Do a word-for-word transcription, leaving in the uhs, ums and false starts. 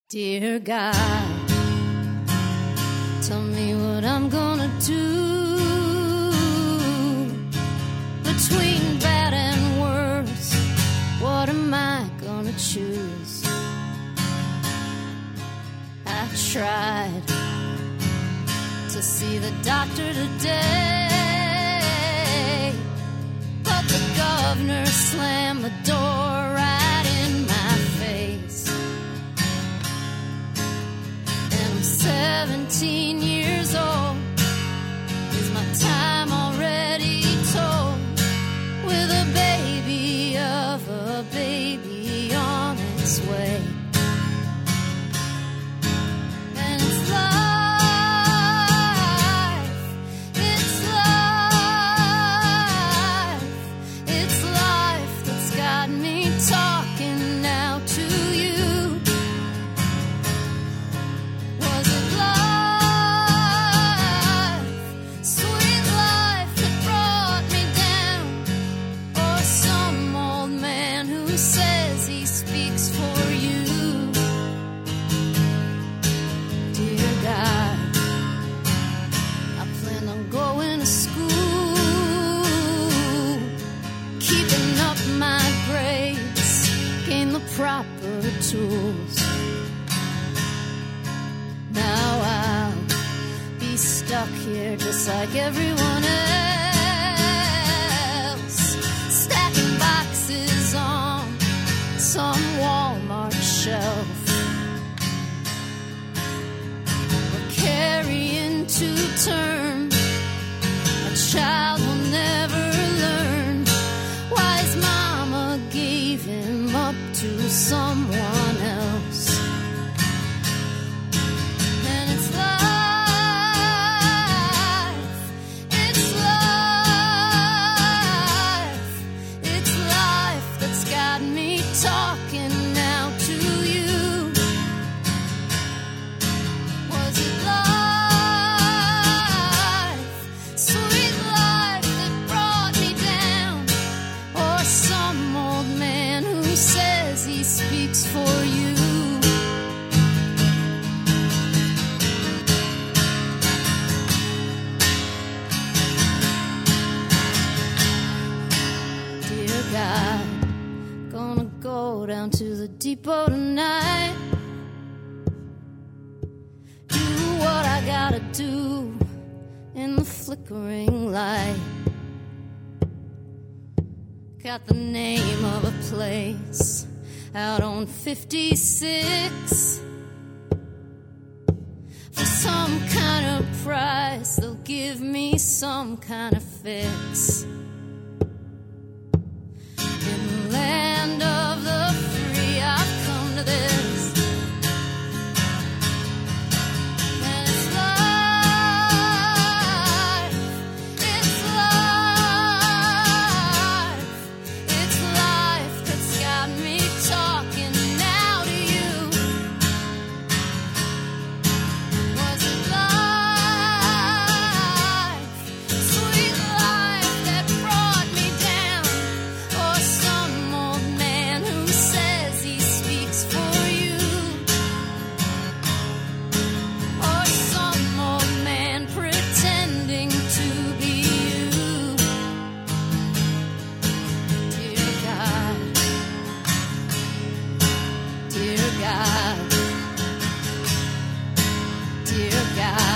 Dear God, tell me what I'm gonna do between bad and worse. What am I gonna choose? I tried to see the doctor today, but the governor slammed the door right in my face. And I'm seventeen years old. Is my time already told? With a baby of a baby on its way. And it's life, it's life, it's life that's got me talking now to you. Was it life, sweet life that brought me down? Or some old man who says he speaks for you? Dear God, I plan on going to school, keeping up my grades, gain the proper tools. Now I'll be stuck here just like everyone else, stacking boxes on some Walmart shelf, or carrying to term a child will never learn why his mama gave him up to someone else. And it's life, it's life, it's life that's got me talking now to you. Was it life, sweet life that brought me down? Or some old man who says he speaks for you? Dear God, gonna go down to the depot tonight, do what I gotta do in the flickering light. Got the name of a place out on fifty-six. For some kind of price, they'll give me some kind of fix. In the land of the free, I've come to this. And it's life, it's life, it's life that's got me talking now to you. Was it life, sweet life that brought me down? Or some old man who says he speaks for you? Or some old man pretending to be you? Dear God, dear God, dear God.